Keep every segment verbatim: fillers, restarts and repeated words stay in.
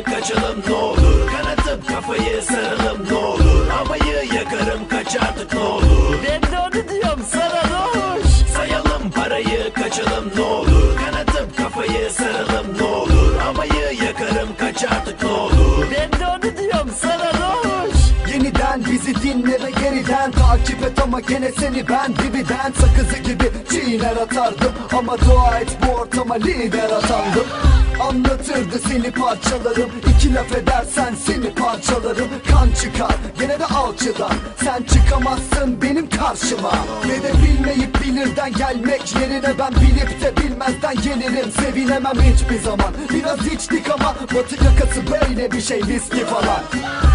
parayı kaçalım ne olur. Kanatıp kafayı saralım ne olur. Havayı yakarım kaç artık ne olur. Ben de onu diyorum sana ne hoş. Sayalım parayı kaçalım ne olur. Kanatıp kafayı saralım ne olur. Havayı yakarım kaç artık ne olur. Ben de onu diyorum sana ne hoş. Yeniden bizi dinle ve geriden takip et ama gene seni ben dibiden sakızı gibi çiğner atardım. Ama dua et bu ortama lider atandım. Anlatırdı seni parçalarım. İki laf edersen seni parçalarım. Kan çıkar gene de alçıdan. Sen çıkamazsın benim karşıma. Ne de bilmeyip bilirden gelmek yerine ben bilip de bilmezden gelirim. Sevinemem hiçbir zaman. Biraz içtik ama batı yakası böyle bir şey, viski falan.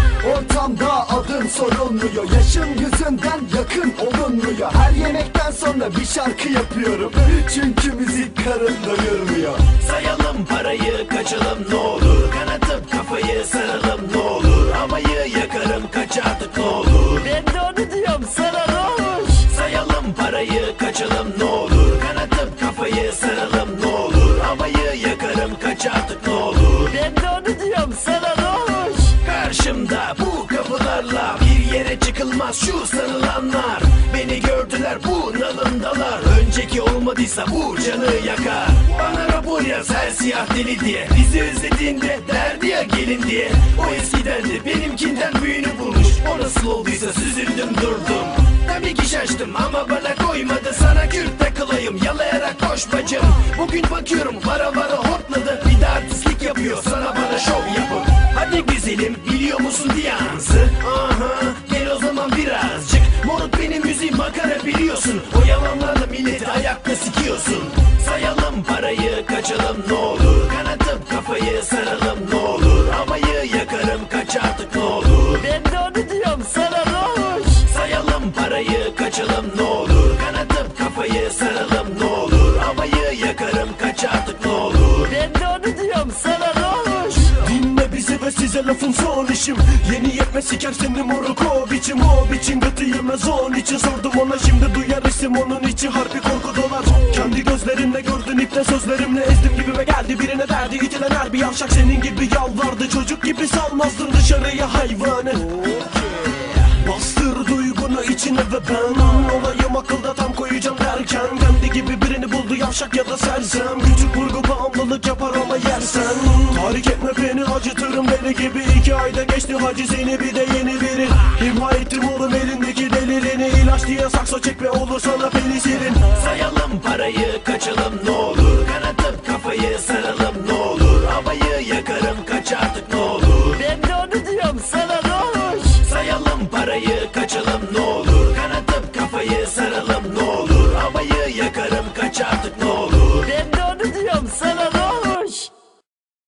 Ortamda adın sorulmuyor. Yaşım yüzünden yakın olunmuyor. Her yemekten sonra bir şarkı yapıyorum. Çünkü müzik karın doyurmuyor. Sayalım parayı kaçalım ne olur. Kanatıp kafayı saralım ne olur. Havayı yakarım kaç artık ne olur. Ben de onu diyorum sana ne hoş. Sayalım parayı kaçalım ne olur. Kanatıp kafayı saralım ne olur. Havayı yakarım kaç artık ne olur. Ben de onu diyorum sana ne hoş. Karşımda bu kapılarla bir yere çıkılmaz şu sarılanlar. Beni gördüler bu nalındalar. Önceki olmadıysa bu canı yakar. Bana rapor yaz her siyah deli diye. Bizi özlediğinde derdi ya gelin diye. O eskidendi benimkinden büyüğünü bulmuş. O nasıl olduysa süzüldüm durdum. Tabii ki şaştım ama bana koymadı. Sana kürt takılayım yalayarak koş bacım. Bugün bakıyorum vara vara hortladı. Bir de artistlik yapıyor sana bana şov yapıp. Hadi güzelim biliyor musun diyansı. Aha gel o zaman birazcık. Moruk benim müziğim makara biliyorsun. O yalanlarla milleti ayakta sikiyorsun. Sayalım parayı kaçalım ne olur. Kanatıp kafayı saralım ne olur. Havayı yakarım kaç artık ne olur. Ben de onu diyorum sana ne hoş. Sayalım parayı kaçalım ne olur. Kanatıp kafayı saralım ne olur. Havayı yakarım kaç artık ne olur. Ben de onu diyorum sana ne hoş. Dinle bizi ve size lafım son işim. Yeni yetme siker seni moruk o biçim. O biçim götü yemez onun için sordum ona. Şimdi duyar isim onun içi harbi korku dolar. Kendi gözlerinle gördün ipte sözlerimle ezdim gibime geldi. Birine derdi itilen her bir yavşak senin gibi yalvardı. Çocuk gibi salmazdın dışarıya hayvanı. Bastır duygunu içine ve ben olayım akılda tam koyacağım derken kendi gibi birini buldu yavşak ya da sersem. Küçük vurgu bağımlılık yapar ama yersen. Tahrik etme beni acıtırım deli gibi. İki ayda geçti hacizini bir de yeni biri. İmha ettim oğlum elindeki delirini. İlaç diye sakso çek ve olur sana penisilin. Sayalım parayı kaçalım ne olur. Kanatıp kafayı saralım ne olur. Havayı yakarım kaç artık ne olur. Ben de onu diyorum sana ne hoş. Sayalım parayı kaçalım ne olur. Kanatıp kafayı saralım ne olur. Havayı yakarım